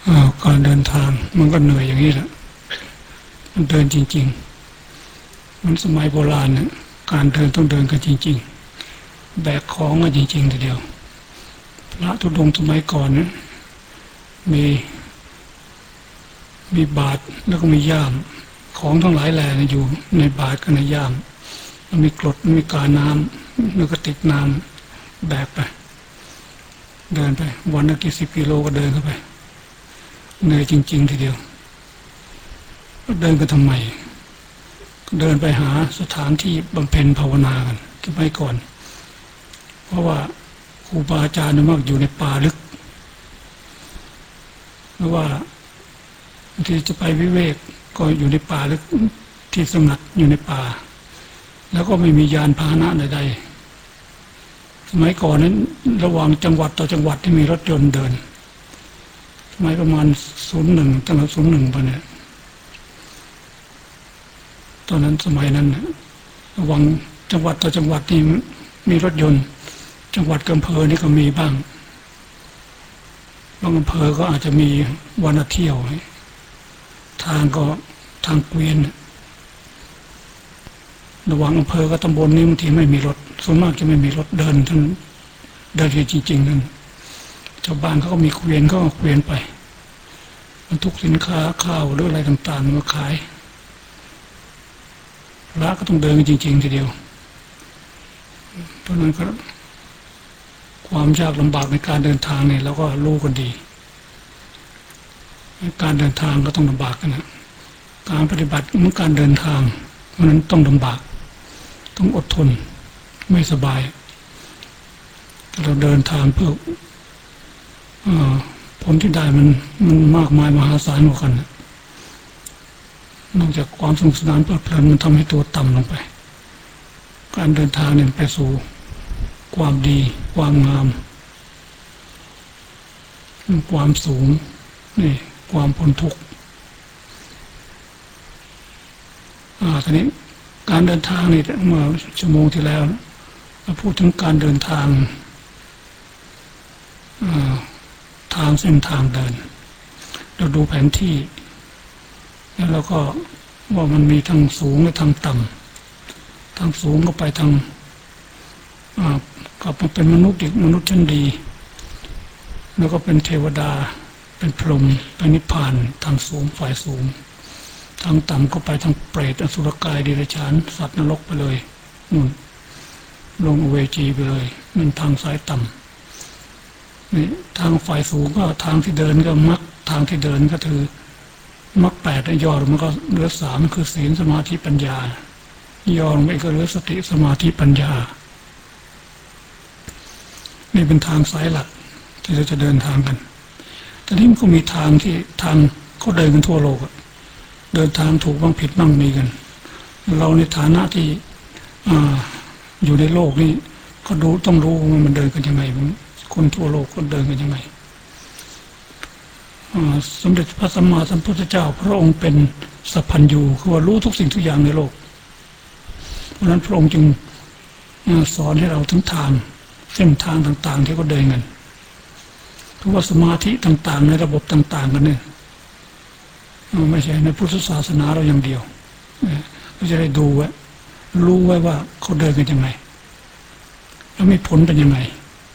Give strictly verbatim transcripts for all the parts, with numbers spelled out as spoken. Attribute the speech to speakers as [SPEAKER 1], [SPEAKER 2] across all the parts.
[SPEAKER 1] การเดินทางมันก็เหนื่อยอย่างนี้แหละมันเดินจริงๆมันสมัยโบราณเนี่ยการเดินต้องเดินกันจริงๆแบกของกันจริงๆทีเดียวพระธุดงค์สมัยก่อนเนี่ยมีมีบาตรแล้วก็มีย่ามของทั้งหลายแหล่อยู่ในบาตรกับในย่ามมันมีกรดมีกาน้ำแล้วก็ติดน้ำแบกไปเดินไปวันละกี่สิบกิโลก็เดินเข้าไปเหนื่อยจริงๆทีเดียวเดินกันทำไมเดินไปหาสถานที่บำเพ็ญภาวนากันสมัยก่อนเพราะว่าครูบาอาจารย์มักอยู่ในป่าลึกหรือว่าบางทีจะไปวิเวกก็อยู่ในป่าลึกที่สงัดอยู่ในป่าแล้วก็ไม่มียานพาหนะใดๆสมัยก่อนนั้นระหว่างจังหวัดต่อจังหวัดที่มีรถยนต์เดินสมัยประมาณศูนย์หนึ่งตั้งแต่ศูนย์หนึ่งไปเนี่ยตอนนั้นสมัยนั้นระหว่างจังหวัดต่อจังหวัดนี่มีรถยนต์จังหวัดอำเภอนี่ก็มีบ้างบางอำเภอก็อาจจะมีวันละเที่ยวทางก็ทางเกวียนระหว่างอำเภอกับตำบลนี่บางทีไม่มีรถส่วนมากจะไม่มีรถเดินทั้งเดินจริงๆนั่นชาวบ้านเขาก็มีเกวียนก็เกวียนไปบรรทุกสินค้าข้าวหรืออะไรต่างๆมาขายพระก็ต้องเดินจริงๆทีเดียวเพราะนั้นก็ความยากลำบากในการเดินทางเนี่ยเราก็รู้กันดีการเดินทางก็ต้องลำบากกันนะการปฏิบัติเหมือนการเดินทางเพราะนั้นต้องลำบากต้องอดทนไม่สบายเราเดินทางเพื่อผลที่ได้มันมันมากมายมหาศาลกว่ากันนอกจากความสนุกสนานเพลิดเพลินมันทำให้ตัวต่ำลงไปการเดินทางเนี่ยไปสู่ความดีความงามความสูงนี่ความพ้นทุกข์อ่าทีนี้การเดินทางนี่เมื่อชั่วโมงที่แล้วเราพูดถึงการเดินทางทางเส้นทางเดินเราดูแผนที่แล้วเราก็ว่ามันมีทางสูงและทางต่ำทางสูงก็ไปทางกลับมาเป็นมนุษย์อีกมนุษย์ชั้นดีแล้วก็เป็นเทวดาเป็นพรหมเป็นนิพพานทางสูงฝ่ายสูงทางต่ำก็ไปทางเปรตอสุรกายเดรัจฉานสัตว์นรกไปเลยนู่นลงอเวจีไปเลยนั่นทางสายต่ำนี่ทางฝ่ายสูงก็ทางที่เดินก็มรรคทางที่เดินก็คือมรรคแปดย่อลงมันก็เหลือสามคือศีลสมาธิปัญญาย่อลงไปก็เหลือสติสมาธิปัญญานี่เป็นทางสายหลักที่เราจะเดินทางกันแต่นี่มันก็มีทางที่ทางเขาเดินกันทั่วโลกเดินทางถูกบ้างผิดบ้างมีกันเราในฐานะที่อยู่ในโลกนี่ก็ดูต้องรู้ว่ามันเดินกันยังไงคนทั่วโลกก็เดินกันยังไงสมเด็จพระสัมมาสัมพุทธเจ้าพระองค์เป็นสัพพัญญูคือว่ารู้ทุกสิ่งทุกอย่างในโลกเพราะนั้นพระองค์จึงสอนให้เราถึงทางเส้นทางต่างๆที่เขาเดินกันเพราะว่าสมาธิต่างๆในระบบต่างๆกันเนี่ยไม่ใช่ในพุทธศาสนาเราอย่างเดียวเราจะได้ดูไว้รู้ไว้ว่าเขาเดินกันยังไงแล้วมีผลเป็นยังไง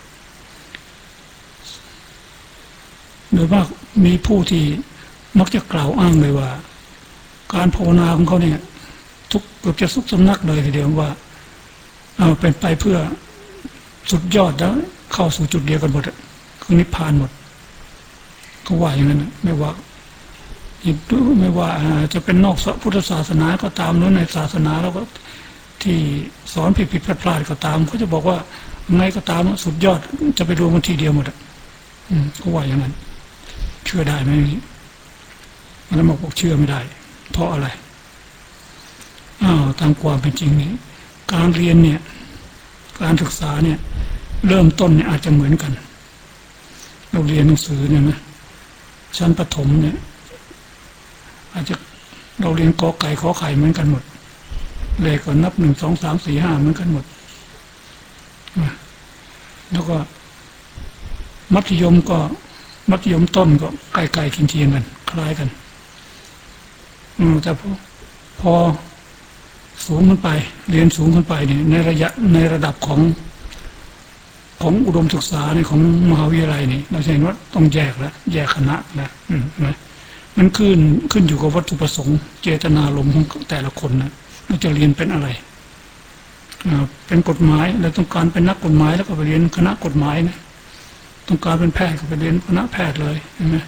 [SPEAKER 1] โดยมากมีผู้ที่มักจะกล่าวอ้างเลยว่าการภาวนาของเขาเนี่ยทุกเกือบจะทุกสำนักเลยทีเดียวว่าเอาเป็นไปเพื่อสุดยอดแล้วเข้าสู่จุดเดียวกันหมดคือนิพพานหมดเขาว่าอย่างนั้นไม่ว่าไม่ว่าจะเป็นนอกพุทธศาสนาก็ตามหรือในศาสนาแล้วก็ที่สอนผิดผิดพลาดๆก็ตามเขาจะบอกว่าไงก็ตามสุดยอดจะไปรวมกันทีเดียวหมดอ่ะเขาว่าอย่างนั้นเชื่อได้ไหมมันบอกบอกเชื่อไม่ได้เพราะอะไรอ้าวตามความเป็นจริงนี่การเรียนเนี่ยการศึกษาเนี่ยเริ่มต้นเนี่ยอาจจะเหมือนกันเราเรียนหนังสือเนี่ยนะชั้นประถมเนี่ยอาจจะเราเรียนกอไก่ขอไข่เหมือนกันหมดเลขก็นับหนึ่งสองสามสี่ห้าเหมือนกันหมดแล้วก็มัธยมก็มัธยมต้นก็ใกล้ๆเคียงๆกันคล้ายกันอืมแต่พอพอสูงขึ้นไปเรียนสูงขึ้นไปเนี่ยในระยะในระดับของของอุดมศึกษาในของมหาวิทยาลัยนี่เราจะเห็นว่าต้องแยกแล้วแยกคณะแล้วอืมนะมันขึ้นขึ้นอยู่กับวัตถุประสงค์เจตนารมณ์ของแต่ละคนนะเราจะเรียนเป็นอะไรเป็นกฎหมายเราต้องการเป็นนักกฎหมายแล้วก็ไปเรียนคณะกฎหมายนะต้องการเป็นแพทย์ก็ไปเรียนคณะแพทย์เลยใช่ไหม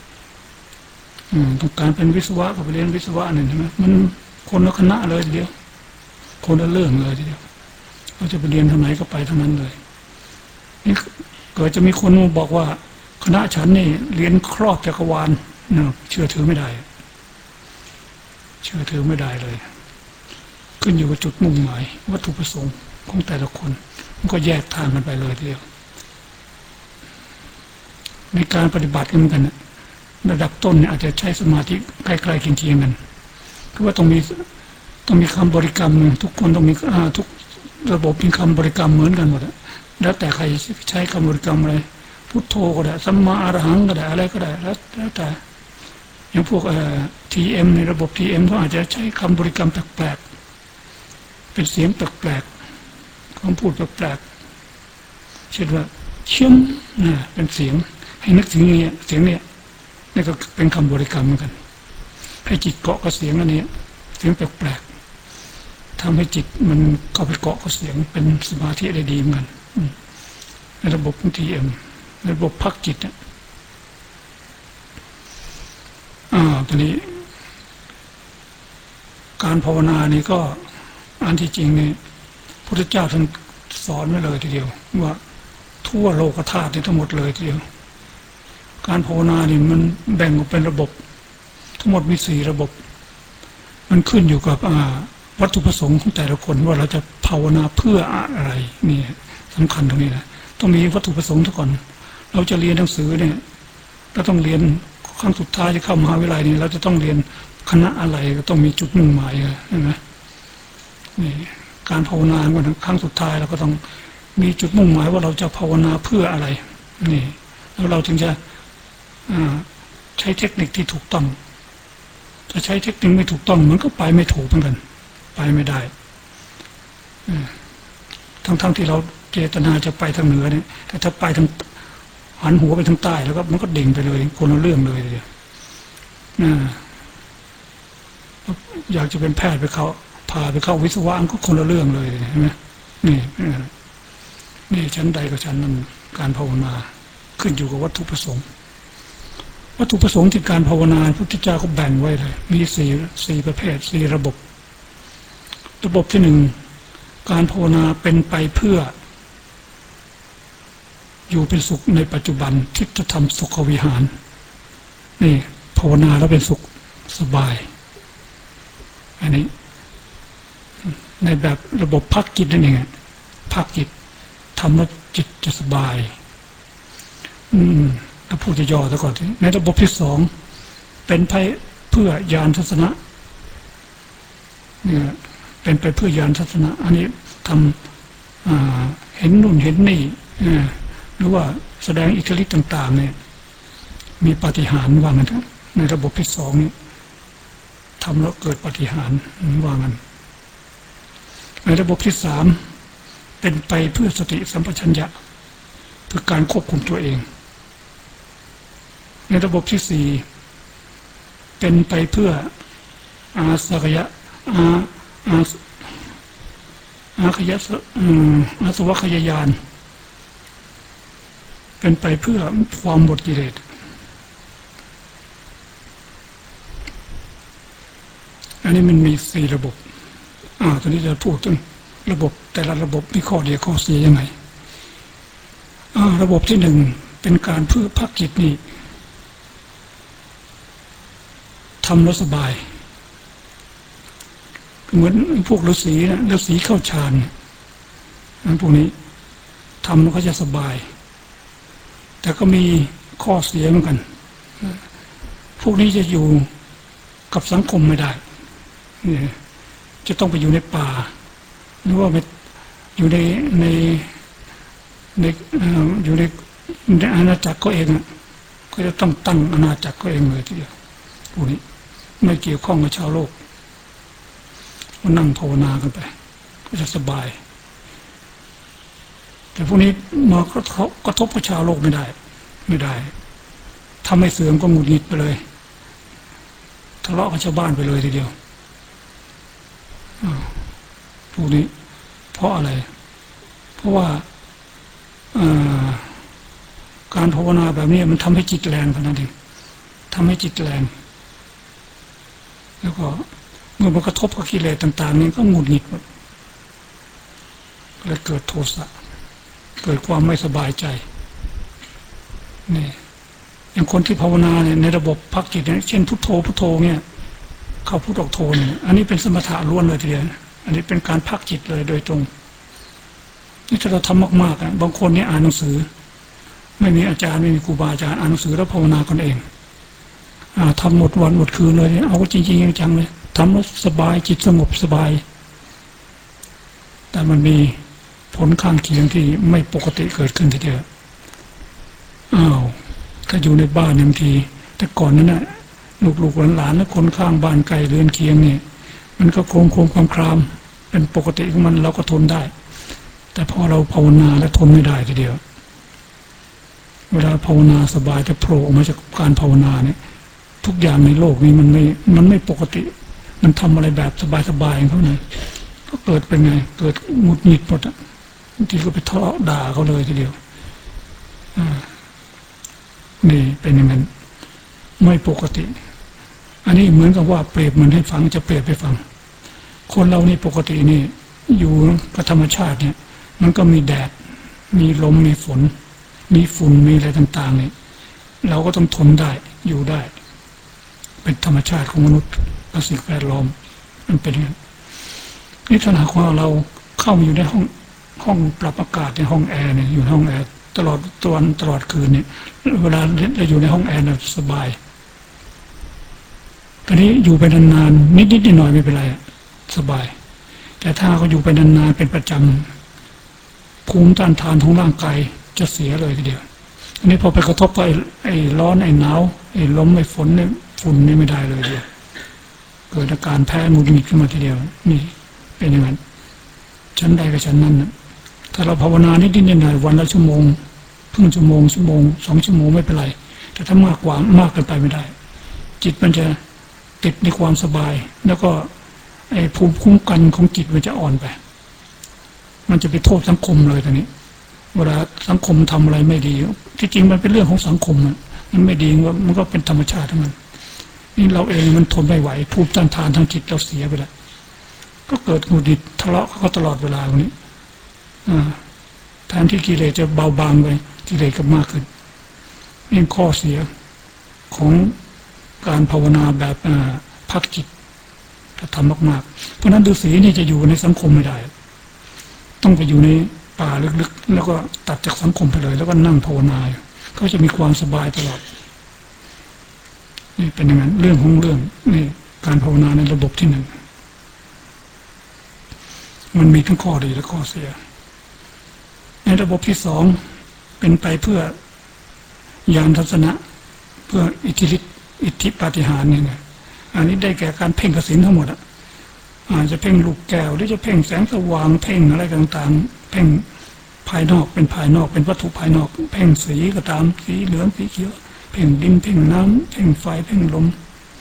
[SPEAKER 1] ต้องการเป็นวิศวะก็ไปเรียนวิศวะนี่ใช่ไหมมันคนละคณะเลยทีเดียวคนละเรื่องเลยทีเดียวเราจะไปเรียนทางไหนก็ไปทางนั้นเลยนี่เกิดจะมีคนมาบอกว่าคณะฉันนี่เรียนครอบจักรวาลนะเชื่อถือไม่ได้เชื่อถือไม่ได้เลยขึ้นอยู่กับจุดมุ่งหมายวัตถุประสงค์ของแต่ละคนมันก็แยกทางกันไปเลยทีเดียวในการปฏิบัติกันเหมือนกันระดับต้นเนี่ยอาจจะใช้สมาธิใกล้ๆเคียงๆกันคือว่าต้องมีต้องมีคำบริกรรมทุกคนต้องมีทุกระบบมีคำบริกรรมเหมือนกันหมดแล้วแต่ใครใช้คำบริกรรมอะไรพุทโธก็ได้สัมมาอรหังก็ได้อะไรก็ได้แล้วแล้วแต่อย่างพวกเอ่อ ที เอ็ม ในระบบ ที เอ็ม เขาอาจจะใช้คำบริกรรมแปลกๆเป็นเสียงแปลกๆคำพูดแปลกๆเช่นว่าเชื่อมนะเป็นเสียงให้นึกถึงเนี่ยเสียงเนี่ยนี่ก็เป็นคำบริกรรมเหมือนกันให้จิตเกาะกับเสียงอันนี้เสียงแปลกๆทำให้จิตมันเข้าไปเกาะกับเสียงเป็นสมาธิได้ดีเหมือนกันในระบบของ ที เอ็ม ระบบพักจิตอ่ะอ่าตอนนี้การภาวนานี่ก็อันที่จริงนี่พุทธเจ้าท่านสอนไว้เลยทีเดียวว่าทั่วโลกธาตุนี่ทั้งหมดเลยทีเดียวการภาวนานี่มันแบ่งออกเป็นระบบทั้งหมดมีสี่ระบบมันขึ้นอยู่กับวัตถุประสงค์ของแต่ละคนว่าเราจะภาวนาเพื่ออะไรนี่สำคัญตรงนี้นะต้องมีวัตถุประสงค์ทุกคนเราจะเรียนหนังสือเนี่ยเราต้องเรียนครั้งสุดท้ายจะเข้ามหาวิทยาลัยนี่เราจะต้องเรียนคณะอะไรก็ต้องมีจุดมุ่งหมายใช่ไหมนี่การภาวนาวันครั้งสุดท้ายเราก็ต้องมีจุดมุ่งหมายว่าเราจะภาวนาเพื่ออะไรนี่แล้วเราถึงจะใช้เทคนิคที่ถูกต้องจะใช้เทคนิคไม่ถูกต้องมันก็ไปไม่ถูกเหมือนกันไปไม่ได้ทั้งๆ ท, ที่เราเจตนาจะไปทางเหนือเนี่ยแต่ถ้าไปทางหันหัวไปทางใต้แล้วก็มันก็ดิ่งไปเลยคนละเรื่องเลยเลยอยากจะเป็นแพทย์ไปเขาพาไปเข้าวิศวะก็คนละเรื่องเลยใช่ไหมนี่นี่ชั้นใดกับชั้นนั้นการภาวนาขึ้นอยู่กับวัตถุประสงค์วัตถุประสงค์ที่การภาวนาพระพุทธเจ้าก็แบ่งไว้เลยมีสี่สี่ประเภทสี่ระบบระบบที่หนึ่งการภาวนาเป็นไปเพื่ออยู่เป็นสุขในปัจจุบันทิฏฐธรรมสุขวิหารนี่ภาวนาแล้วเป็นสุขสบายอันนี้ในแบบระบบพักจิตนั่นเองพักจิตทำแล้วจิตจะสบายอืมถ้าพูดจะย่อซะก่อนในระบบที่สองเป็นไปเพื่อญาณทัศนะเนี่ยเป็นไปเพื่อญาณทัศนะอันนี้ทำเห็นนู่นเห็นนี่หรือว่าแสดงอิทธิฤทธิ์ต่างๆเนี่ยมีปาฏิหาริย์ว่างั้นในระบบที่สองนี้ทำแล้วเกิดปาฏิหาริย์ว่างั้นในระบบที่สามเป็นไปเพื่อสติสัมปชัญญะเพื่อการควบคุมตัวเองในระบบที่สี่เป็นไปเพื่ออาสกยะอาอาอาขยะอาสวะขยายานเป็นไปเพื่อความหมดกิเลสอันนี้มันมีสี่ระบบอ่าตอนนี้จะพูดถึงระบบแต่ละระบบมีข้อดีข้อเสียยังไงอ่าระบบที่หนึ่งเป็นการเพื่อพักจิตนี่ทำแล้วสบายเหมือนพวกฤาษีนะฤาษีเข้าฌานนั่นพวกนี้ทำแล้วก็จะสบายแต่ก็มีข้อเสียเหมือนกันพวกนี้จะอยู่กับสังคมไม่ได้จะต้องไปอยู่ในป่าหรือว่าไปอยู่ในในในอยู่ในในอาณาจักรก็เองก็เขาจะต้องตั้งอาณาจักรเขาเองเลยทีเดียวพวกนี้ไม่เกี่ยวข้องกับชาวโลกก็นั่งภาวนากันไปก็จะสบายแต่พวกนี้มากระทบกระทบกับชาวโลกไม่ได้ไม่ได้ทำให้เสื่อมก็หงุดหงิดไปเลยทะเลาะกับชาวบ้านไปเลยทีเดียวพวกนี้เพราะอะไรเพราะว่าการภาวนาแบบนี้มันทำให้จิตแรงเท่านั้นเองทำให้จิตแรงแล้วก็เมื่อมันกระทบกับกิเลสต่างๆนี่ก็หงุดหงิดหมดเลยเกิดโทสะเกิดความไม่สบายใจนี่อย่างคนที่ภาวนาเนี่ยในระบบพักจิตเนี่ยเช่นพุทโธพุทโธเนี่ยเข้าพุทออกโธเนี่ยอันนี้เป็นสมถะล้วนเลยทีเดียวอันนี้เป็นการพักจิตเลยโดยตรงนี่ถ้าเราทำมากๆอ่ะบางคนเนี่ยอ่านหนังสือไม่มีอาจารย์ไม่มีครูบาอาจารย์อ่านหนังสือแล้วภาวนากันเองอ่าทำหมดวันหมดคืนเลยเอาจริงๆจังๆเลยทำแล้วสบายจิตสงบสบายแต่มันมีผลข้างเคียงที่ไม่ปกติเกิดขึ้นทีเดียวอ้าวถ้าอยู่ในบ้านบางทีแต่ก่อนนั้นน่ะลูกๆหลานๆและคนข้างบ้านไกลเรือนเคียงเนี่ยมันก็โค้งโค้งความครามเป็นปกติของมันเราก็ทนได้แต่พอเราภาวนาแล้วทนไม่ได้ทีเดียวเวลาภาวนาสบายแต่โผล่ออกมาจากการภาวนาเนี่ยทุกอย่างในโลกนี้มันไม่มันไม่ปกติมันทำอะไรแบบสบายๆของเขาเนี่ยก็เกิดเป็นไงเกิดหงุดหงิดหมดอ่ะบางทีก็ไปทะเลาะด่าเขาเลยทีเดียวอ่านี่เป็นอย่างนั้นไม่ปกติอันนี้เหมือนกับว่าเปรียบเหมือนให้ฟังจะเปรียบไปฟังคนเรานี่ปกตินี่อยู่กับธรรมชาติเนี่ยมันก็มีแดดมีลมมีฝนมีฝุ่นมีอะไรต่างๆเนี่ยเราก็ต้องทนได้อยู่ได้เป็นธรรมชาติของมนุษย์และสิ่งแวดล้อมมันเป็นอย่างนั้นนี่ถ้าหากว่าเราเข้ามาอยู่ในห้องห้องปรับอากาศในห้องแอร์เนี่ยอยู่ในห้องแอร์ตลอดตัววันตลอดคืนเนี่ยเวลาเราอยู่ในห้องแอร์เราสบายตอนนี้อยู่ไปนานๆนิดๆหน่อยๆไม่เป็นไรสบายแต่ถ้าเขาอยู่ไปนานๆเป็นประจำภูมิต้านทานของร่างกายจะเสียเลยทีเดียวอันนี้พอไปกระทบกับไอ้ร้อนไอ้หนาวไอ้ลมไอ้ฝนเนี่ยฝุ่นนี่ไม่ได้เลยเดียวเกิดอาการแพ้หงุดหงิดขึ้นมาทีเดียวนี่เป็นอย่างนั้นชั้นใดกับชั้นนั้นนะถ้าเราภาวนานิดๆหน่อยๆวันละชั่วโมงครึ่งชั่วโมงชั่วโมงสองชั่วโมงไม่เป็นไรแต่ถ้ามากกว่ามากเกินไปไม่ได้จิตมันจะติดในความสบายแล้วก็ไอ้ภูมิคุ้มกันของจิตมันจะอ่อนไปมันจะไปโทษสังคมเลยตอนนี้เวลาสังคมทำอะไรไม่ดีที่จริงมันเป็นเรื่องของสังคมมันไม่ดีมันก็เป็นธรรมชาติทั้งนั้นนี่เราเองมันทนไม่ไหวภูมิต้านทานทางจิตเราเสียไปแล้วก็เกิดหงุดหงิดทะเลาะเขาตลอดเวลาวันนี้แทนที่กิเลสจะเบาบางไปกิเลสก็มากขึ้นนี่ข้อเสียของการภาวนาแบบพักจิตถ้าทำมากๆเพราะนั้นฤาษีนี่จะอยู่ในสังคมไม่ได้ต้องไปอยู่ในป่าลึกๆแล้วก็ตัดจากสังคมไปเลยแล้วก็นั่งภาวนาเขาจะมีความสบายตลอดนี่เป็นอย่างนั้นเรื่องของเรื่องนี่การภาวนาในระบบที่หนึ่งมันมีทั้งข้อดีและข้อเสียในระบบที่สองเป็นไปเพื่อญาณทัศนะเพื่ออิทธิฤทธิ์อิทธิปาฏิหาริย์เนี่ยอันนี้ได้แก่การเพ่งกสิณทั้งหมดอ่ะอาจจะเพ่งลูกแก้วหรือจะเพ่งแสงสว่างเพ่งอะไรต่างๆเพ่งภายนอกเป็นภายนอกเป็นวัตถุภายนอกเพ่งสีก็ตามสีเหลืองสีเขียวเพ่งดินเพ่งน้ำเพ่งไฟเพ่งลม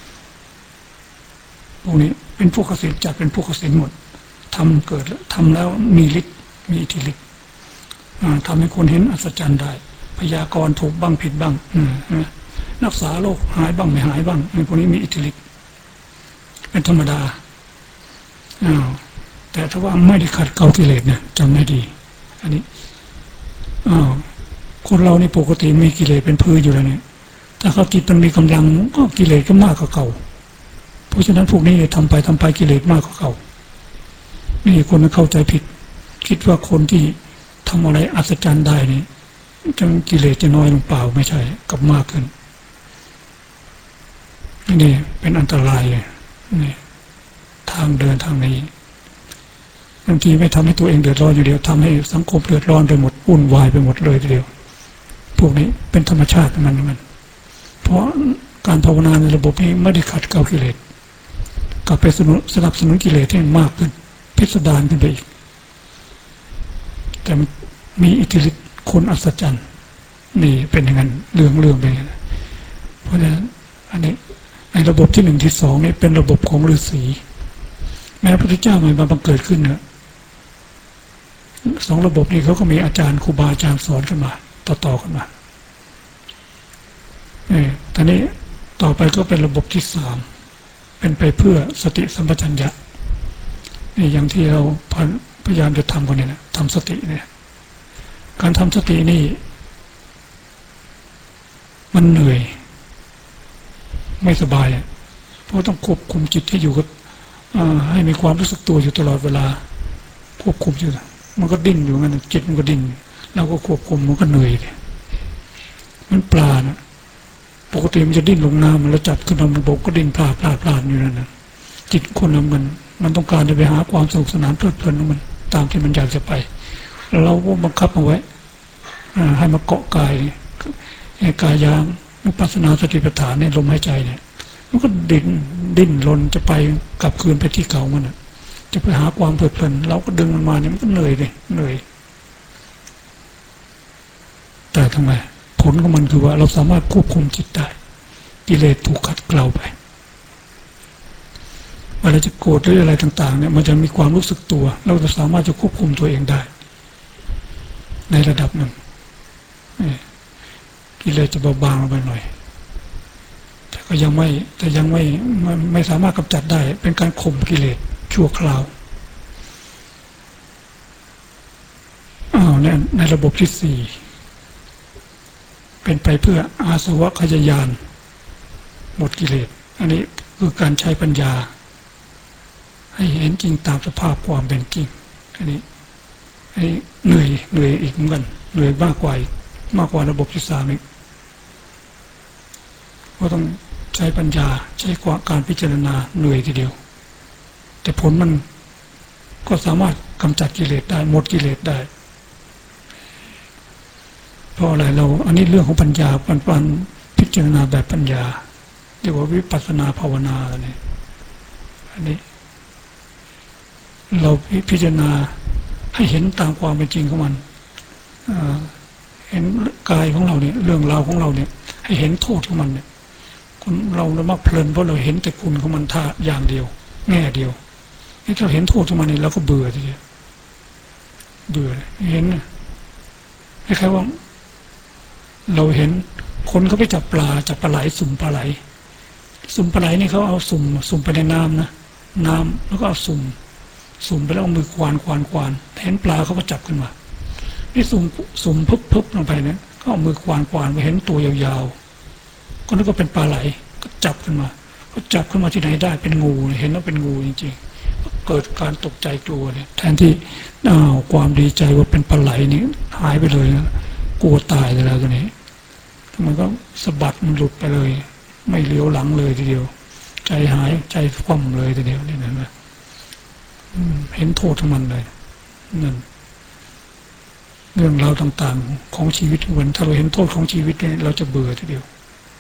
[SPEAKER 1] พวกนี้เป็นพวกกสิณจัดเป็นพวกกสิณหมดทำเกิดทำแล้วมีฤทธิ์มีอิทธิฤทธิ์ทำให้คนเห็นอัศจรรย์ได้พยากรณ์ถูกบ้างผิดบ้างรักษาโรคหายบ้างไม่หายบ้างในพวกนี้มีอิทธิฤทธิ์เป็นธรรมดาอ้าวแต่ถ้าว่าไม่ได้ขัดเกลากิเลสเนี่ยจำได้ดีอันนี้อ้าวคนเราในปกติมีกิเลสเป็นพื้นอยู่แล้วเนี่ยถ้าเขาจิตมันมีกำลังก็กิเลสก็มากกว่าเก่าเพราะฉะนั้นพวกนี้ทำไปทำไปกิเลสมากกว่าเก่านี่คนเข้าใจผิดคิดว่าคนที่ทำอะไรอัศจรรย์ได้นี่จังกิเลสจะน้อยลงเปล่าไม่ใช่กับมากขึ้นนี่เป็นอันตรายเลยนี่ทางเดินทางนี้บางทีไม่ทำให้ตัวเองเดือดร้อนอยู่เดียวทำให้สังคมเดือดร้อนไปหมดวุ่นวายไปหมดเลยทีเดียวพวกนี้เป็นธรรมชาติมันมันเพราะการภาวนาในระบบนี้ไม่ได้ขัดเกลากิเลสกลับไปสนับสนุนกิเลสให้มากขึ้นพิสดารขึ้นไปอีกแต่มีอิทธิฤทธิ์คนอัศจรรย์นี่เป็นอย่างนั้นเรื่องเรื่องเป็นอย่างนั้นเพราะฉะนั้นอันนี้ในระบบที่หนึ่งที่สองนี่เป็นระบบของฤาษีแม้พระพุทธเจ้ามันมาบังเกิดขึ้นเนี่ยสองระบบนี้เขาก็มีอาจารย์ครูบาอาจารย์สอนกันมาต่อๆกันมาเนี่ยตอนนี้ต่อไปก็เป็นระบบที่สามเป็นไปเพื่อสติสัมปชัญญะนี่อย่างที่เราพยายามจะทำกันเนี่ยนะทำสติเนี่ยการทำสตินี่มันเหนื่อยไม่สบายเพราะต้องควบคุมจิตให้อยู่กับให้มีความรู้สึกตัวอยู่ตลอดเวลาควบคุมอยู่มันก็ดิ้นอยู่งั้นจิตมันก็ดิ้นเราก็ควบคุมมันก็เหนื่อยมันปลานะปกติมันจะดิ้นลงน้ำมันแล้วจับขึ้นมาบนบกก็ดิ้นพลาดพลาดพลาดอยู่นั่นนะจิตคนนั้นมันมันต้องการจะไปหาความสนุกสนานเพลิดเพลินของมันตามที่มันอยากจะไปเราก็บังคับเอาไว้ให้มาเกาะกายกายยางวิปัสสนาสติปัฏฐานในลมหายใจเนี่ยมันก็ดิ้นดิ้นรนจะไปกลับคืนไปที่เก่ามันนะจะไปหาความเพลิดเพลินเราก็ดึงมันมาเนี่ยมันก็เหนื่อยเลยเหนื่อยแต่ทำไมผลของมันคือว่าเราสามารถควบคุมจิตได้กิเลสถูกขัดเกลาไปเวลาจะโกรธหรืออะไรต่างๆเนี่ยมันจะมีความรู้สึกตัวเราจะสามารถจะควบคุมตัวเองได้ในระดับหนึ่งกิเลสจะเบาบางลงไปหน่อยแต่ก็ยังไม่แต่ยังไม่ไม่ไม่สามารถกำจัดได้เป็นการข่มกิเลสชั่วคราวอ้าวเนี่ยในระบบที่สี่เป็นไปเพื่ออาสวะขยายานหมดกิเลสอันนี้คือการใช้ปัญญาให้เห็นจริงตามสภาพความเป็นจริงอันนี้อันนี้เหนื่อยเหนื่อยอีกเหมือนกันเหนื่อยมากกว่ามากกว่าระบบที่สามอีกก็ต้องใช้ปัญญาใช้การพิจารณาเหนื่อยทีเดียวแต่ผลมันก็สามารถกำจัดกิเลสได้หมดกิเลสได้เพราะอะไรเราอันนี้เรื่องของปัญญาปันปันพิจารณาแบบปัญญาเรียกว่าวิปัสสนาภาวนาเนี่ยอันนี้เราพิจารณาให้เห็นตามความเป็นจริงของมันเห็นกายของเราเนี่ยเรื่องราวของเราเนี่ยให้เห็นโทษของมันเนี่ยคนเราเรามักเพลินเพราะเราเห็นแต่คุณของมันท่าอย่างเดียวแง่เดียวนี่เราเห็นโทษของมันนี่เราก็เบื่อทีเดียวเบื่อเห็นคล้ายๆว่าเราเห็นคนเขาไปจับปลาจับปลาไหลสุ่มปลาไหลสุ่มปลาไหลนี่เขาเอาสุ่มสุ่มไปในน้ำนะน้ำแล้วก็เอาสุ่มสุ่มไปแล้วเอามือควานควานควานเห็นปลาเขาก็จับขึ้นมานี่สุ่มสุ่มพึบพึบลงไปเนี่ยก็เอามือควานควานไปเห็นตัวยาวๆก็นึกว่าเป็นปลาไหลก็จับขึ้นมาก็จับขึ้นมาที่ไหนได้เป็นงูเห็นว่าเป็นงูจริงๆก็เกิดการตกใจกลัวเนี่ยแทนที่อ้าวความดีใจว่าเป็นปลาไหลนี่หายไปเลยนะกลัวตายเลยแล้วตัวนี้มันก็สะบัดมันหลุดไปเลยไม่เลี้ยวหลังเลยทีเดียวใจหายใจคว่ำเลยทีเดียวนี่นั่นนะเห็นโทษของมันเลยนั่นเรื่องราวต่างๆของชีวิตวันถ้าเราเห็นโทษของชีวิตเนี่ยเราจะเบื่อทีเดียว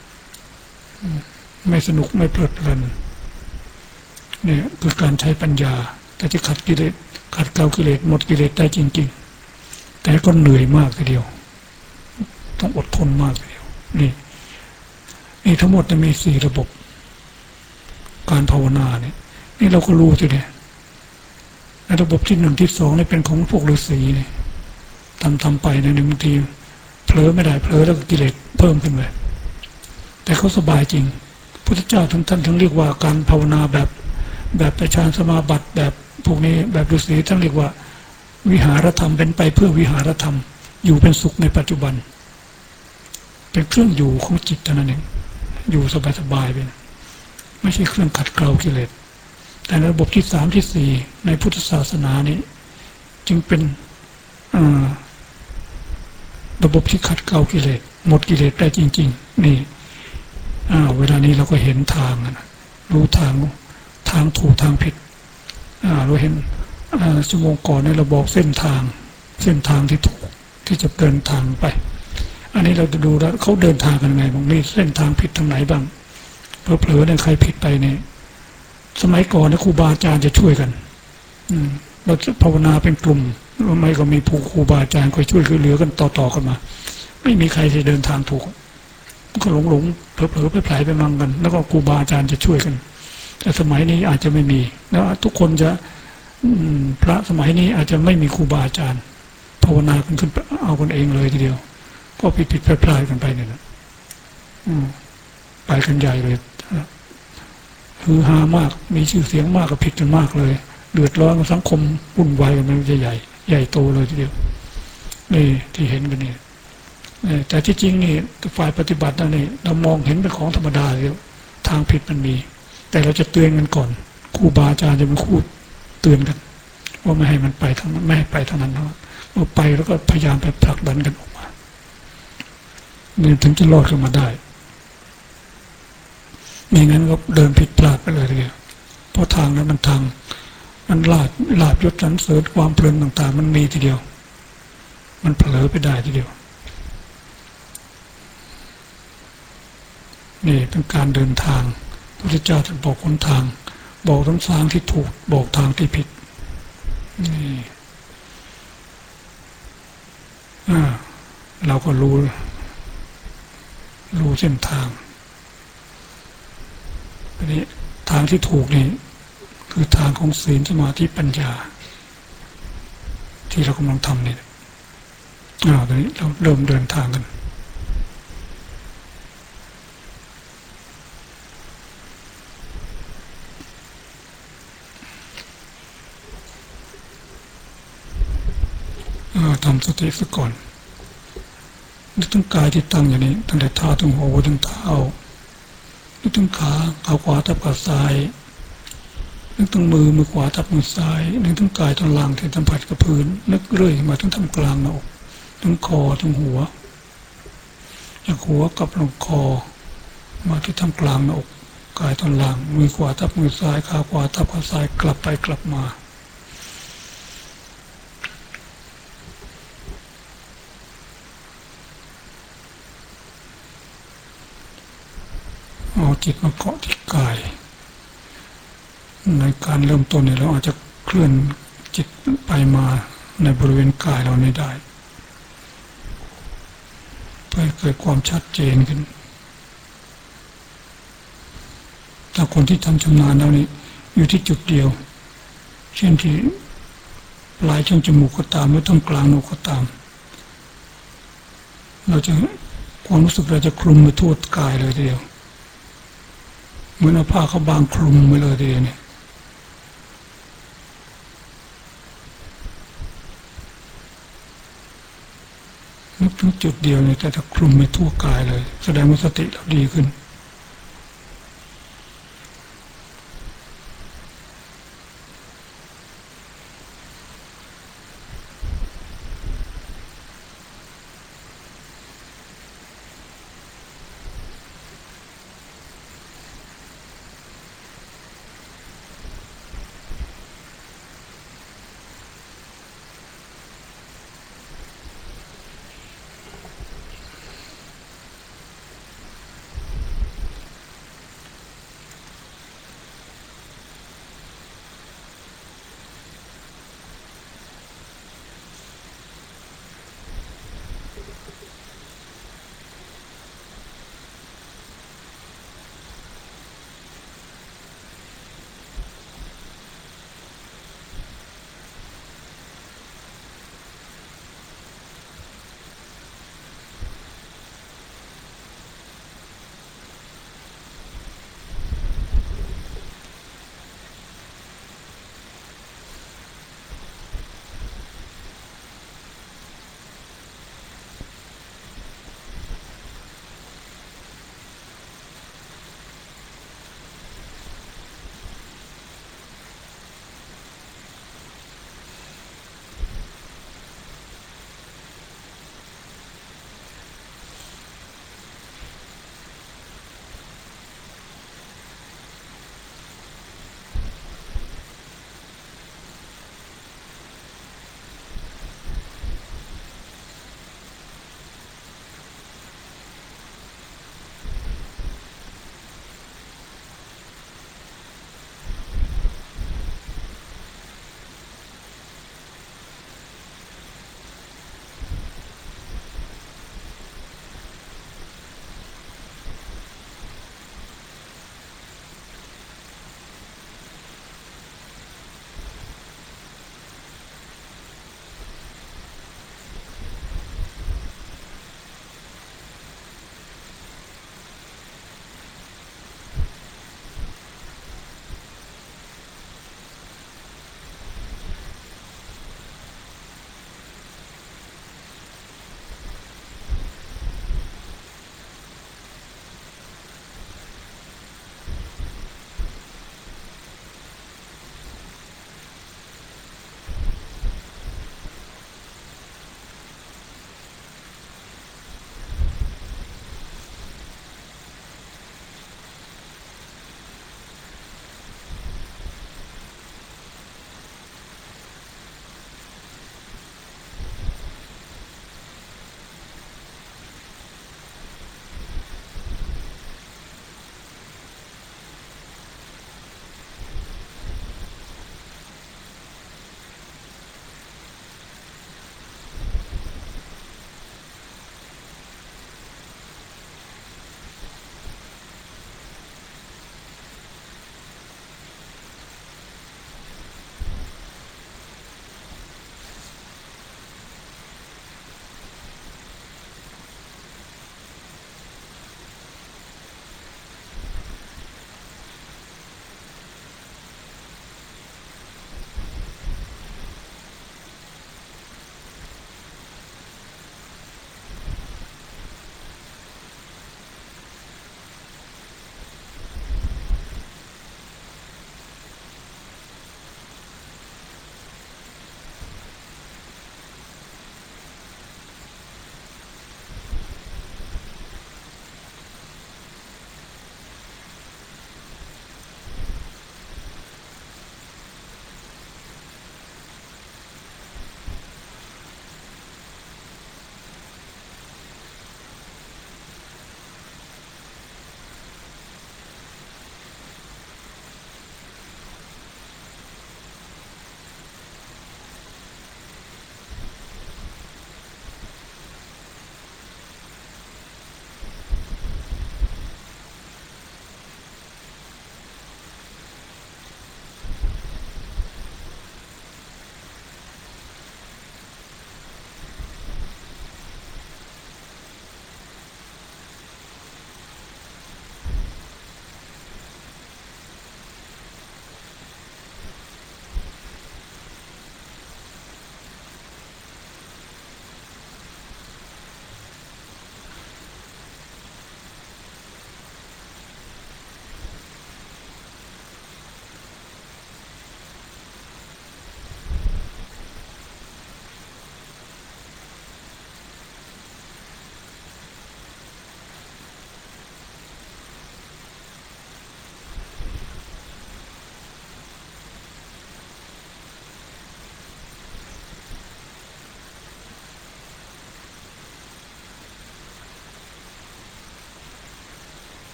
[SPEAKER 1] ไม่สนุกไม่เพลิดเพลินเนี่ยคือการใช้ปัญญาแต่จะขัดกิเลสขัดเกลากิเลสหมดกิเลสได้จริงๆแต่ก็เหนื่อยมากทีเดียวต้องอดทนมากทีเดียวนี่นี่ทั้งหมดจะมีสี่ระบบการภาวนาเนี่ยนี่เราก็รู้ทีเดียวในระบบที่หนึ่งที่สองนี่เป็นของพวกฤาษีเนี่ยทำทำไปในหนึ่งทีเผลอไม่ได้เผลอแล้วก็กิเลสเพิ่มขึ้นไปแต่เขาสบายจริงพุทธเจ้าท่านท่านทั้งเรียกว่าการภาวนาแบบแบบประชานสมาบัติแบบพวกนี้แบบฤาษีท่านเรียกว่าวิหารธรรมเป็นไปเพื่อวิหารธรรมอยู่เป็นสุขในปัจจุบันเป็นเครื่องอยู่ของจิตเท่านั้นเองอยู่สบายๆไปไม่ใช่เครื่องขัดเกลากิเลสแต่ในระบบที่สามที่สี่ในพุทธศาสนานี้จึงเป็นระบบที่ขัดเกลากิเลสหมดกิเลสได้จริงๆนี่เวลานี้เราก็เห็นทางนะรู้ทางทางถูกทางผิดเราเห็นชั่วโมงก่อนเนี่ยเราบอกเส้นทางเส้นทางที่ถูกที่จะเดินทางไปอันนี้เราจะดูแล้วเขาเดินทางกันไงบางมีเส้นทางผิดทางไหนบ้างเผลอๆเนี่ยใครผิดไปเนี่ยสมัยก่อนนะครูบาอาจารย์จะช่วยกัน อืมเราจะภาวนาเป็นกลุ่มไม่ก็มีผู้ครูบาอาจารย์คอยช่วยคือเหลือกันต่อๆกันมาไม่มีใครจะเดินทางถูกก็หลงหลงเผลอเผลอไปไผลไปมังกันแล้วก็ครูบาอาจารย์จะช่วยกันแต่สมัยนี้อาจจะไม่มีแล้วทุกคนจะพระสมัยนี้อาจจะไม่มีครูบาอาจารย์ภาวนากันขึ้นเอากันเองเลยทีเดียวก็ผิดผิดพลาดๆกันไปเนี่ยนะไปกันใหญ่เลยคือฮามากมีชื่อเสียงมากก็ผิดกันมากเลยเดือดร้อนสังคมวุ่นวายกันมันจะใหญ่ใหญ่โตเลยทีเดียวนี่ที่เห็นกันนี่แต่ที่จริงนี่ฝ่ายปฏิบัตินั่นนี่เรามองเห็นเป็นของธรรมดาเลยทางผิดมันมีแต่เราจะเตือนกันก่อนครูบาอาจารย์จะเป็นคู่เตือนกันว่าไม่ให้มันไปทางนั้นไม่ให้ไปทางนั้นเนาะเมื่อไปแล้วก็พยายามไปผลักดันกันออกมาเนี่ยถึงจะรอดขึ้นมาได้ไม่งั้นก็เดินผิดพลาดไปเลยทีเดียวเพราะทางนั้นมันทางมันลาดลาบยศสรรเสริญความเพลินต่างๆมันมีทีเดียวมันเผลอไปได้ทีเดียวนี่เป็นการเดินทางพระพุทธเจ้าจะบอกหนทางบอกทั้งทางที่ถูกบอกทางที่ผิดนี่อ่าเราก็รู้รู้เส้นทางทีนี้ทางที่ถูกนี่คือทางของศีลสมาธิปัญญาที่เรากำลังทำนี่อ่าตอนนี้เราเริ่มเดินทางกันทำสติซะก่อนนึกถึงกายที่ตั้งอย่างนี้ตั้งแต่เท้าถึงหัวถึงเท้านึกถึงขาขาขวาทับขาซ้ายนึกถึงมือมือขวาทับมือซ้ายนึกถึงกายตอนล่างที่สัมผัสกับพื้นนึกเรื่อยมาถึงทำกลางหน้าอกถึงคอถึงหัวจากหัวกับลงคอมาที่ทำกลางหน้าอกกายตอนล่างมือขวาทับมือซ้ายขาขวาทับขาซ้ายกลับไปกลับมาเอาจิตมาเกาะที่กายในการเริ่มต้นเนี่ยเราอาจจะเคลื่อนจิตไปมาในบริเวณกายเราไม่ได้เพื่อเกิดความชัดเจนขึ้นถ้าคนที่ทำชำนาญแล้วนี่อยู่ที่จุดเดียวเช่นที่ปลายช่องจมูกก็ตามหรือตรงกลางโหนกก็ตามเราจะความรู้สึกเราจะคลุมไปทั่วกายเลยทีเดียวเหมือนเอาผ้าเขาบางคลุมไปเลยทีเดียวเนี่ยนึกถึงจุดเดียวเนี่ยแต่ถ้าคลุมไปทั่วกายเลยแสดงว่าสติเราดีขึ้น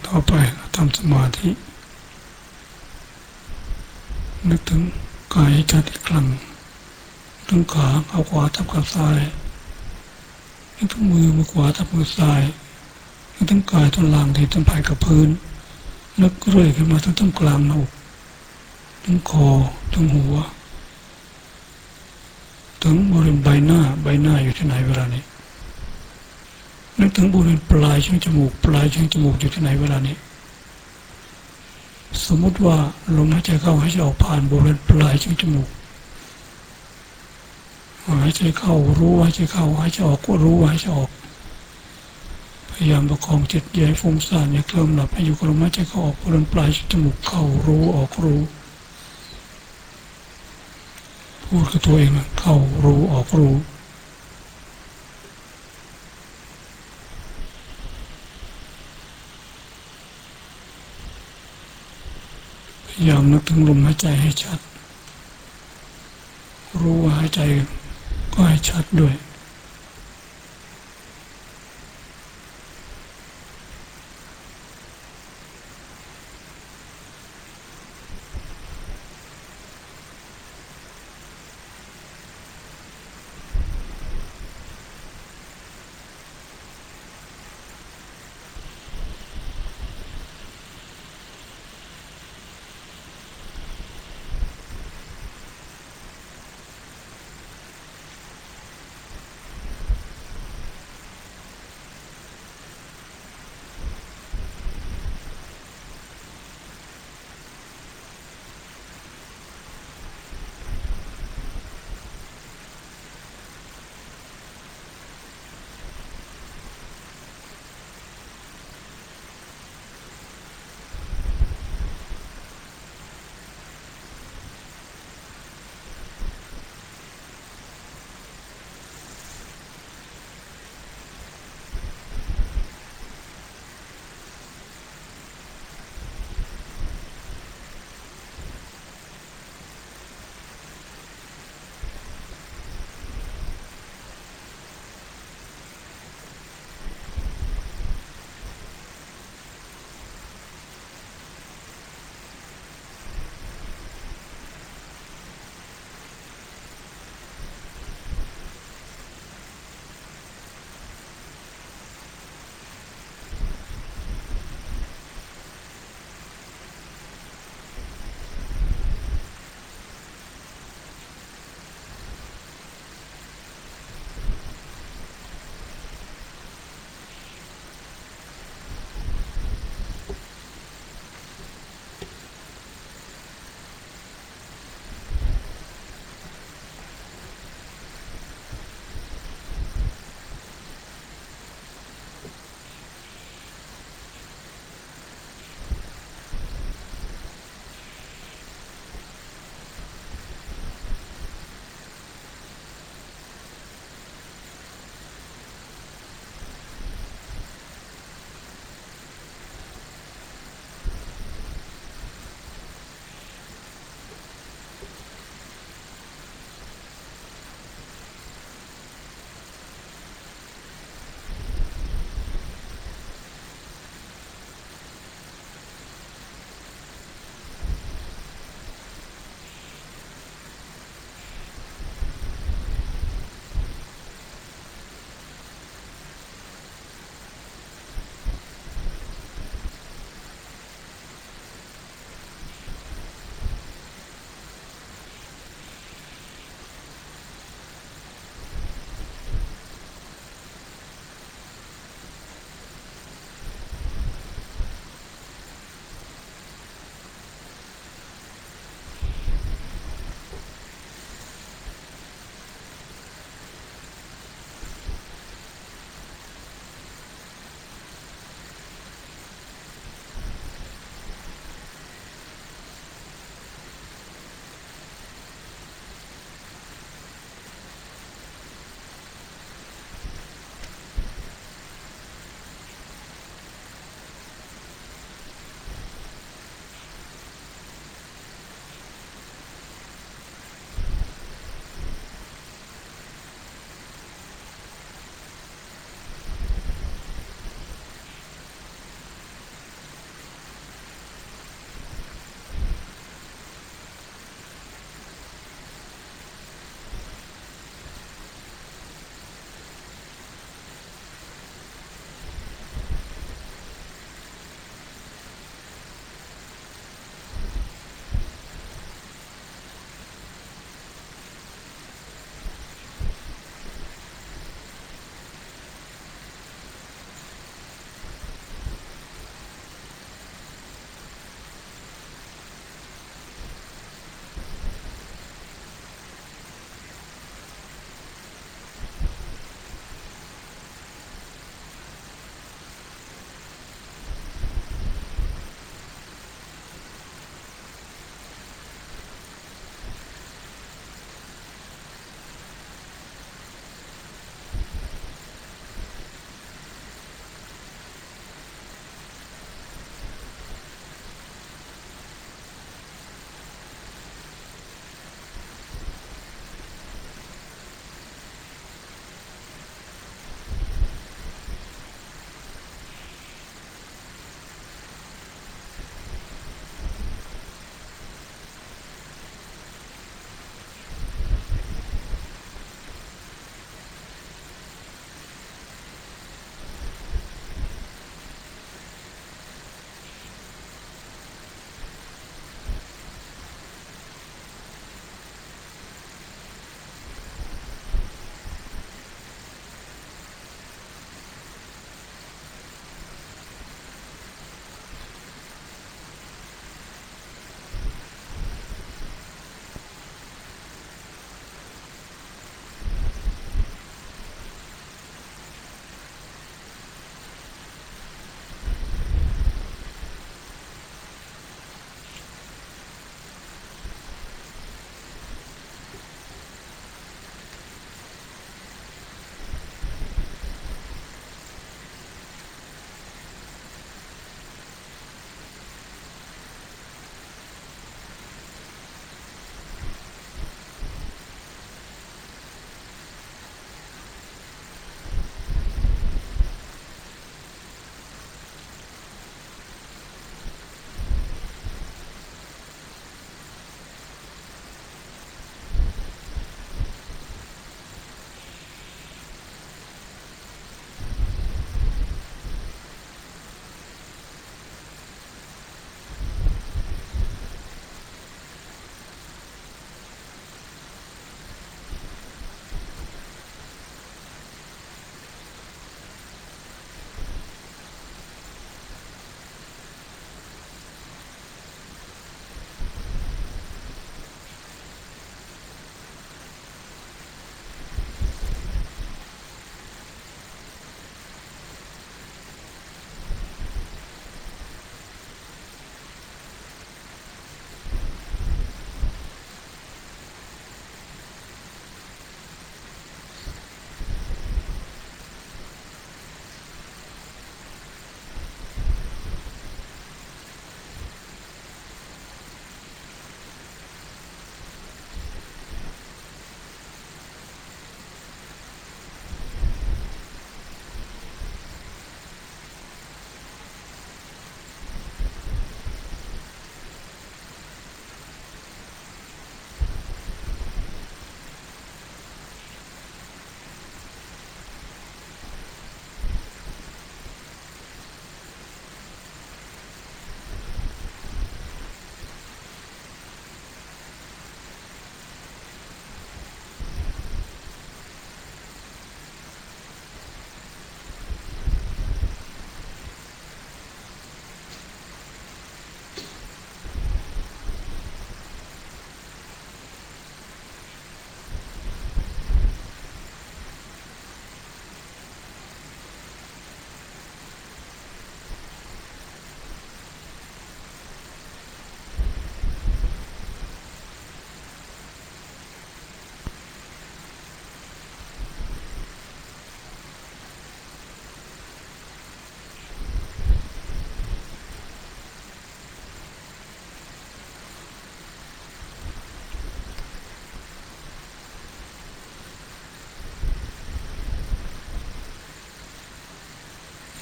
[SPEAKER 1] ต่อไปทำสมาธินึกถึงกายจัดอีกครั้งนึกถึงขาเอาขวาทับกับซ้ายนึกถึงมือมือขวาทับมือซ้ายนึกถึงกายท่อนล่างที่ต้นภายกับพื้นนึกเรื่อยขึ้นมาถึงต้นกลางหน้าอกถึงคอถึงหัวถึงบริเวณใบหน้าใบหน้าอยู่ที่ไหนเวลานี้นึกถึงบริเวณปลายช่องจมูกปลายช่องจมูกอยู่ที่ไหนเวลานี้สมมติว่าลมหายใจเข้าหายใจออกผ่านบริเวณปลายช่องจมูกหายใจเข้ารู้หายใจเข้าหายใจออกก็รู้หายใจออกพยายามประคองจิตอย่าให้ฟุ้งซ่านอย่าเคลิ้มหลับให้อยู่กับลมหายใจเข้าออกบริเวณปลายช่องจมูกเข้ารู้ออกรู้พูดกับตัวเองเข้ารู้ออกรู้พยายามนึกถึงลมหายใจให้ชัดรู้ว่าหายใจก็ให้ชัดด้วย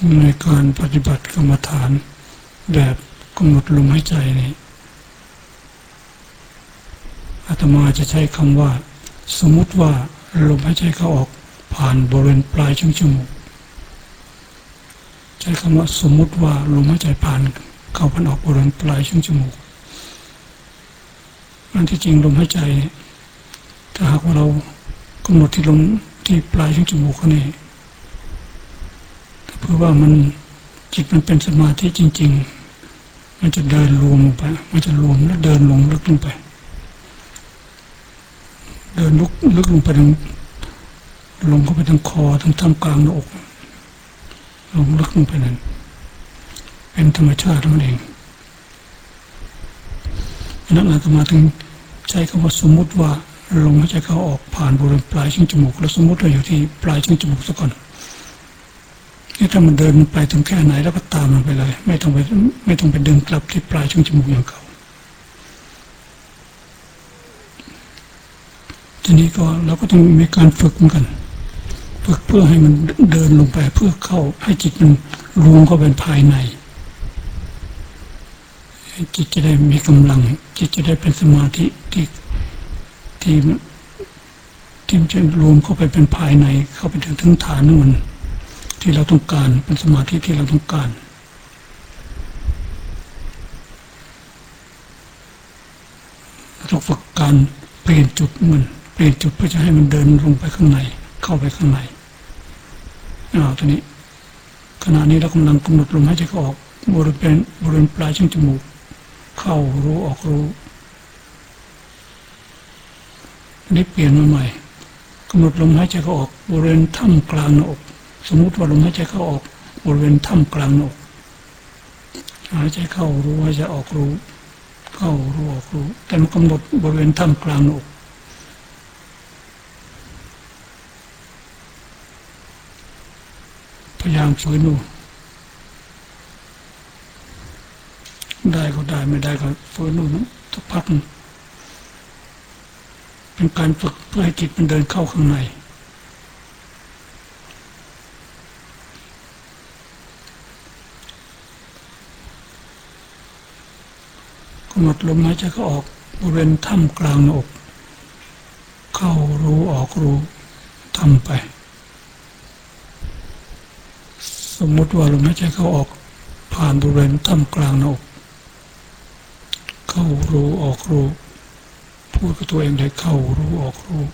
[SPEAKER 1] ในการปฏิบัติกรรมฐานแบบกำหนดลมหายใจนี่อาตมาจะใช้คำว่าสมมุติว่าลมหายใจเข้าออกผ่านบริเวณปลายช่องจมูกใช้คำว่าสมมุติว่าลมหายใจผ่านเข้าผ่านออกบริเวณปลายช่องจมูกอันที่จริงลมหายใจถ้าหากว่าเรากำหนดที่ลมที่ปลายช่องจมูกนี่เพื่อว่ามันจิตมันเป็นสมาธิจริงๆมันจะเดินรวมลงไปมันจะรวมแล้วเดินลงลึกลงไปเดินลุกลึกลงไปทางลงเข้าไปทางคอทางท่ามกลางหน้าอกลงลึกลงไปนั่นเป็นธรรมชาติมันเองนักอาตมาถึงใช้คำว่าสมมุติว่าลมหายใจเข้าออกผ่านบริเวณปลายช่องจมูกแล้วสมมุติเราอยู่ที่ปลายช่องจมูกซะก่อนนี่ถ้ามันเดินไปถึงแค่ไหนแล้วก็ตามมันไปเลยไม่ต้องไปไม่ต้องไปดึงกลับที่ปลายช่องจมูกอย่างเก่าทีนี้ก็เราก็ต้องมีการฝึกเหมือนกันฝึกเพื่อให้มันเดินลงไปเพื่อเข้าให้จิตมันรวมเข้าเป็นภายในจิตจะได้มีกำลังจิตจะได้เป็นสมาธิที่ที่ที่จะรวมเข้าไปเป็นภายในเข้าไปถึงถึงฐานนั่นมันที่เราต้องการเป็นสมาธิที่เราต้องการเราต้องฝึกการเปลี่ยนจุดมันเปลี่ยนจุดเพื่อจะให้มันเดินลงไปข้างในเข้าไปข้างในอ้าวตอนนี้ขณะนี้เรากำลังกำหนดลมหายใจเข้าออกบริเวณบริเวณปลายช่องจมูกเข้ารู้ออกรู้อันนี้เปลี่ยนมาใหม่กำหนดลมหายใจเข้าออกบริเวณท่ามกลางหน้าอกสมมุติว่าลมหายใจเข้าออกบริเวณท่ามกลางหน้าอกหายใจเข้ารู้หายใจออกรู้เข้ารู้ออกรู้แต่มันกำหนดบริเวณท่ามกลางหน้าอกพยายามฝืนดูได้ก็ได้ไม่ได้ก็ฝืนดูนะสักพักเป็นการฝึกเพื่อให้จิตมันเดินเข้าข้างในกำหนดลมหายใจเข้าออกบริเวณท่ามกลางหน้าอกเข้ารู้ออกรู้ทำไปสมมติว่าลมหายใจเข้าออกผ่านบริเวณท่ามกลางหน้าอกเข้ารู้ออกรู้พูดกับตัวเองได้เข้ารู้ออกรู้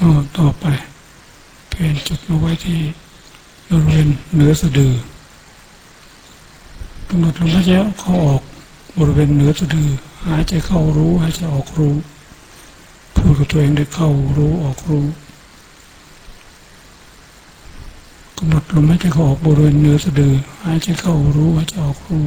[SPEAKER 1] ก็ต่อไปเปลี่ยนจุดมาไว้ที่บริเวณเหนือสะดือกำหนดลมหายใจเข้าออกบริเวณเหนือสะดือหายใจเข้ารู้หายใจออกรู้พูดกับตัวเองได้เข้ารู้ออกรู้กำหนดลมหายใจเข้าออกบริเวณเหนือสะดือหายใจเข้ารู้หายใจออกรู้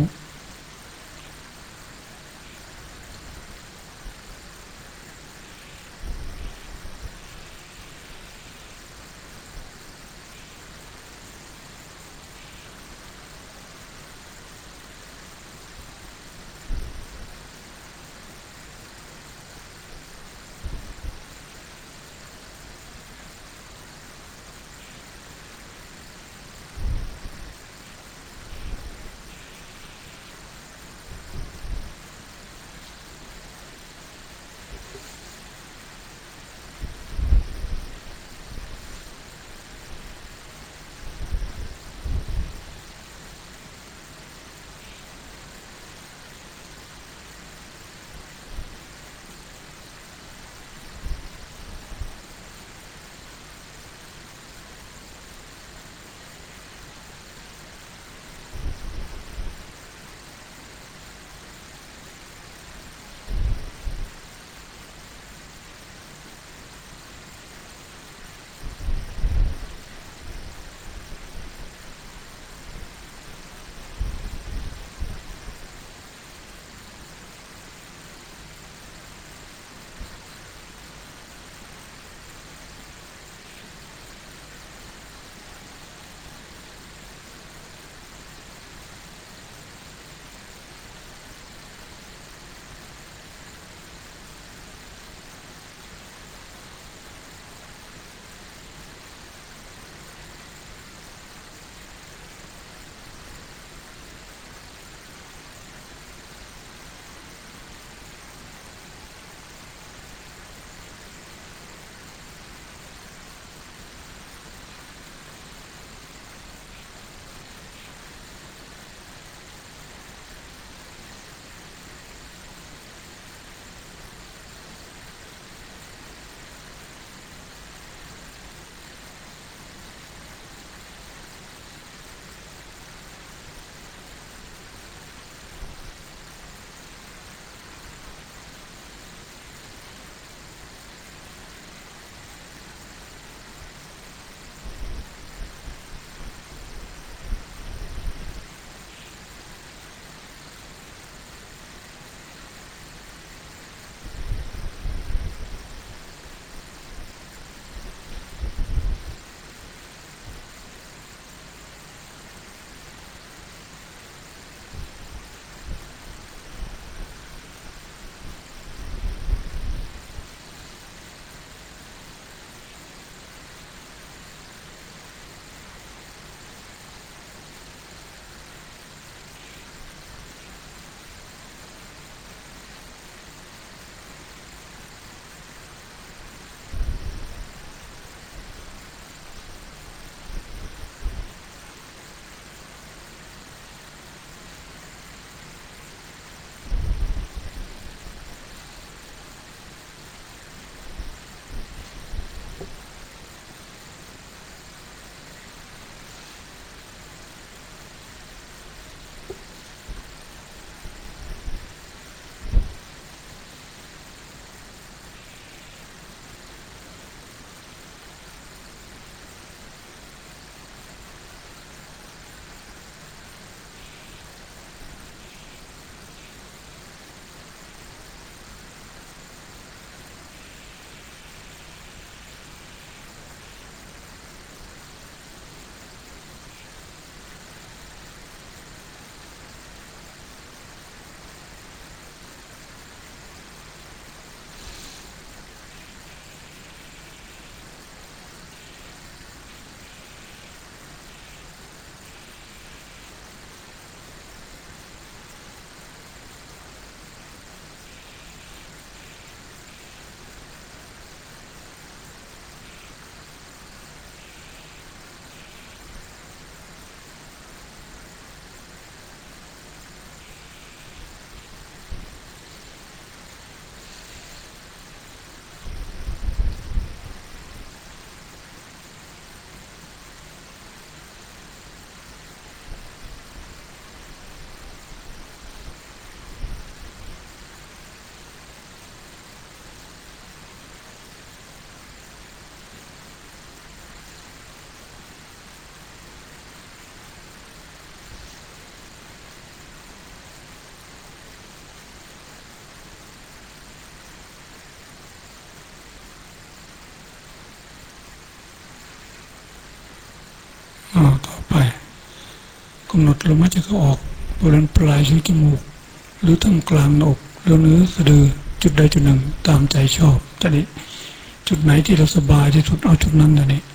[SPEAKER 1] ำหนดลมหายใจเข้าออกบริเวณปลายช่วงจมูกหรือท่ามกลางหน้าอกหรือเนื้อสะดือจุดใดจุดหนึ่งตามใจชอบจะนี้จุดไหนที่เราสบายที่สุดเอาจุดนั้นนะนี่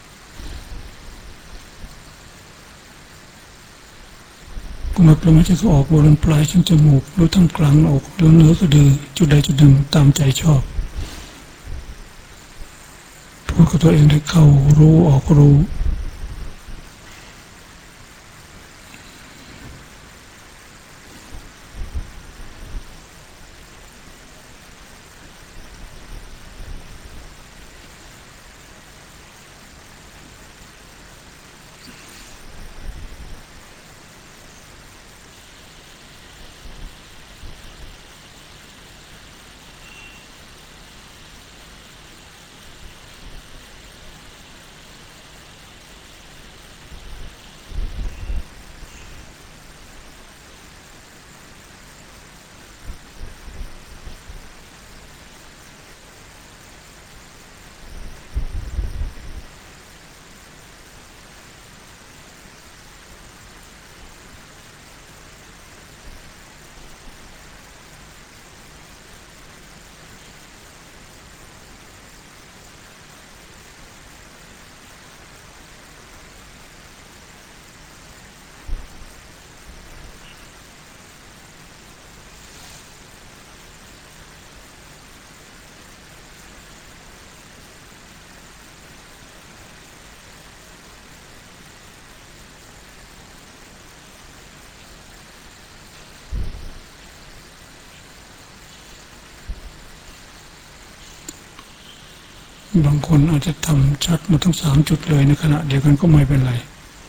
[SPEAKER 1] กำหนดลมหายใจเข้าออกบริเวณปลายช่วงจมูกหรือท่ามกลางหน้าอกหรือเนื้อสะดือจุดใดจุดหนึ่งตามใจชอบพูดกับตัวเองได้เข้ารู้ออกรู้บางคนอาจจะทำชัดมาทั้งสามจุดเลยในขณะเดียวกันก็ไม่เป็นไร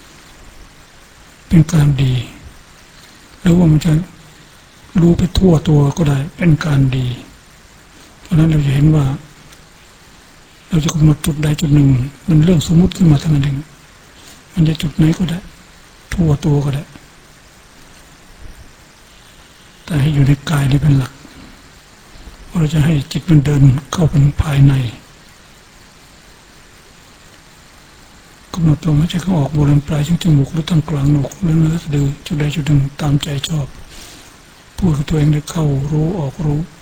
[SPEAKER 1] เป็นการดีหรือว่ามันจะรู้ไปทั่วตัวก็ได้เป็นการดีเพราะนั้นเราจะเห็นว่าเราจะกำหนดจุดใดจุดหนึ่งมันเรื่องสมมุติขึ้นมาทั้งนั้นเองมันจะจุดไหนก็ได้ทั่วตัวก็ได้แต่ให้อยู่ในกายนี่เป็นหลักเราจะให้จิตมันเดินเข้าเป็นภายในกำหนดลมหายใจเข้าออกบริเวณปลายช่วงจมูกหรือตรงกลางหน้าอกหรือเนื้อสะดือจุดใดจุดหนึ่งตามใจชอบพูดกับตัวเองได้เข้ารู้ออกรู้